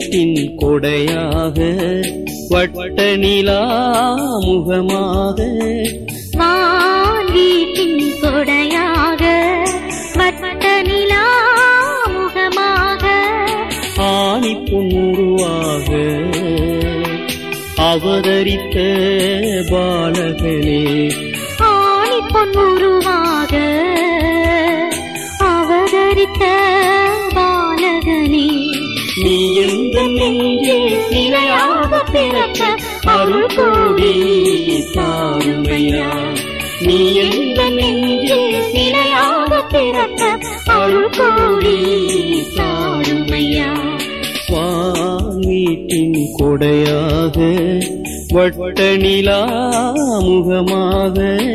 வீட்டின் கொடையாக வட்ட நிலா முகமாக வீட்டின் கொடையாக வட்ட நிலா முகமாக ஆணி பொன்னுருவாக அவதரித்த பாலகனே ஆணி பொன்னுருவாக அவதரித்த பாலகனே நீ எந்த நெஞ்சில் நிலையாக பிறக்க அருள் கோடி தாருமையா நீ எந்த நெஞ்சில் நிலையாக பிறக்க அருள் கோடி தாருமையா வீட்டின் கொடையாக வட்ட நிலா முகமாக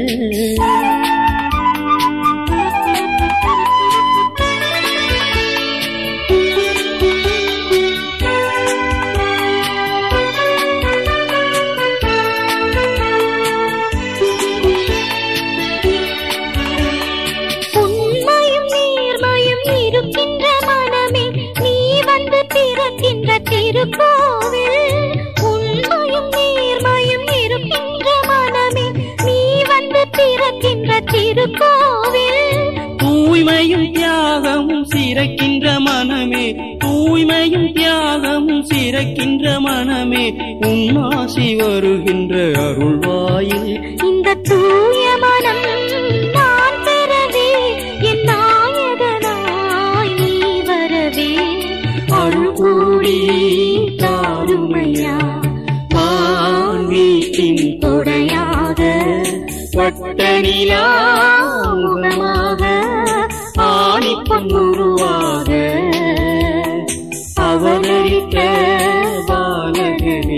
திருக்கோவில் உண்மையும் நேர்மையும் இருக்கின்ற மனமே நீ வந்து பிறக்கின்ற திருக்கோவில் தூய்மையும் தியாகமும் சிறக்கின்ற மனமே தூய்மையும் தியாகமும் சிறக்கின்ற மனமே உன்னாசி வருகின்ற அருள்வாயில் இந்த தூய மனம் நான் பெறவே என் நாயகனாய் நீ வரவே அருள் கூடி தாருமையா வீட்டின் கொடையாக வட்ட நிலா முகமாக ஆணி பொன்னுருவாக அவதரித்த பாலகனே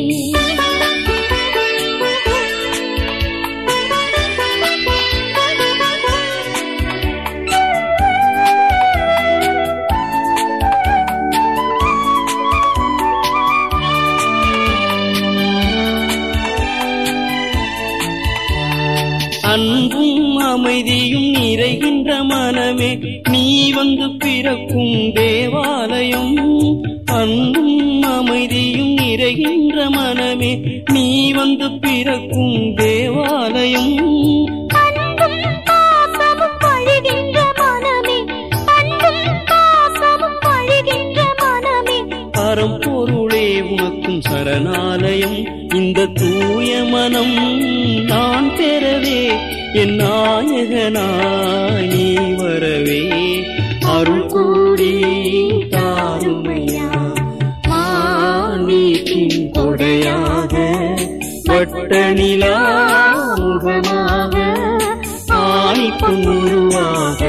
அன்பும் அமைதியும் நிறைகின்ற மனமே நீ வந்து பிறக்கும் தேவாலயம் அன்பும் அமைதியும் நிறைகின்ற மனமே நீ வந்து பிறக்கும் தேவாலயம் அன்பும் பாசமும் வழிகின்ற மனமே அன்பும் பாசமும் வழிகின்ற மனமே பரம்பொருளே உனக்கும் சரணாலயம் இந்த தூய மனம் நான் பெறவே என் நாயகனாய் நீ வரவே அருள் கூடி தாருமையா வீட்டின் கொடையாக வட்ட நிலா முகமாக ஆணி பொன்னுருவாக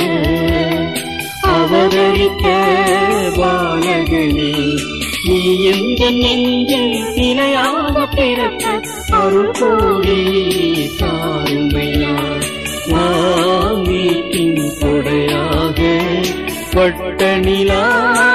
அவதரித்த பாலகனே நீ எந்த நெஞ்சில் நிலையாக பிறக்க அருள் கோடி தாருமையா வீட்டின் கொடையாக வட்ட நிலா